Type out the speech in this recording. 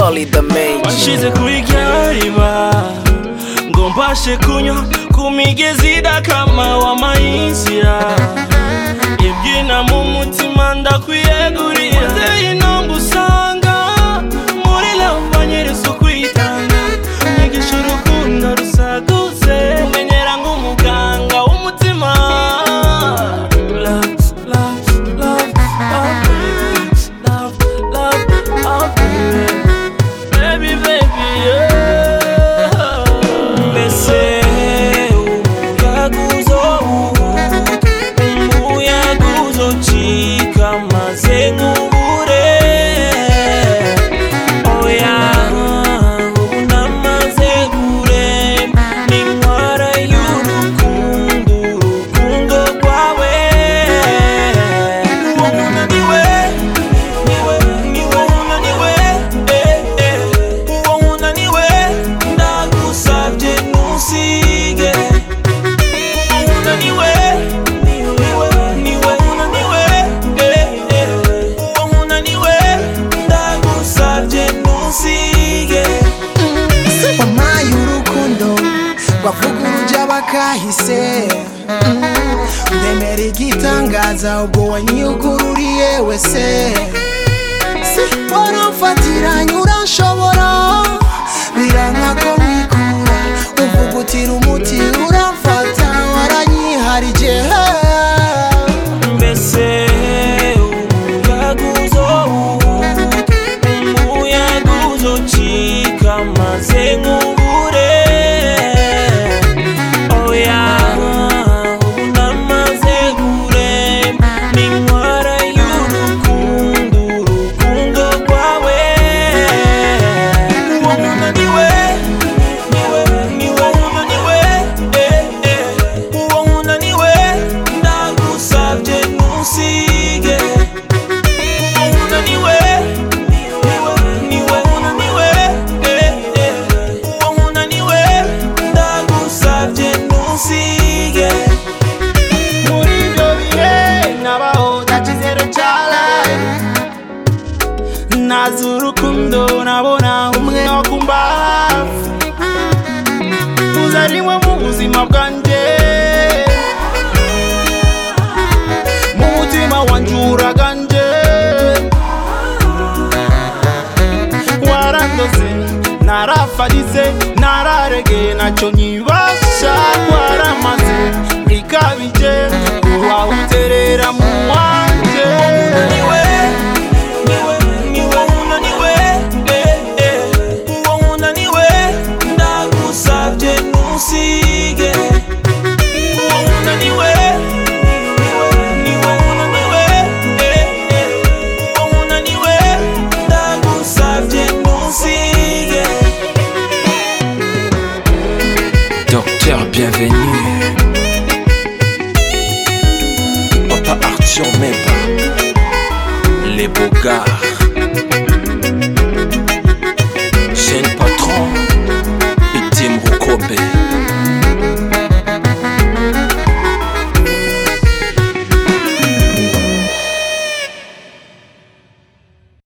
solid damage. Washize kuri ryariba ngo mbashe kunywa ku migezi idakama w'amayinzira, ibyina mu mutima ndakwiyegurira. Uteye intambwe usanga muri love nyeretse ukwitanga, nyigisha urukundo rusaduze, umenyera nk'umuganga w'umutima. Kahise ndemera igitangaza ubwo wanyugururiye wese, waramfatiranye uranshobora biranka ko mwikura, uvugutira umuti uramfata waranyiharije. Mbese umuyaga uzocika maze nkubure. Nazi urukundo nabona umwe wakumba hafi, uzariwe mu buzima bwanjye, mu mutima wanjye uraganje. Warandoze narafarize nararege ntacyo nyibasha, waramaze ikabije wawuterera mu wanjye. Docteur Bienvenu.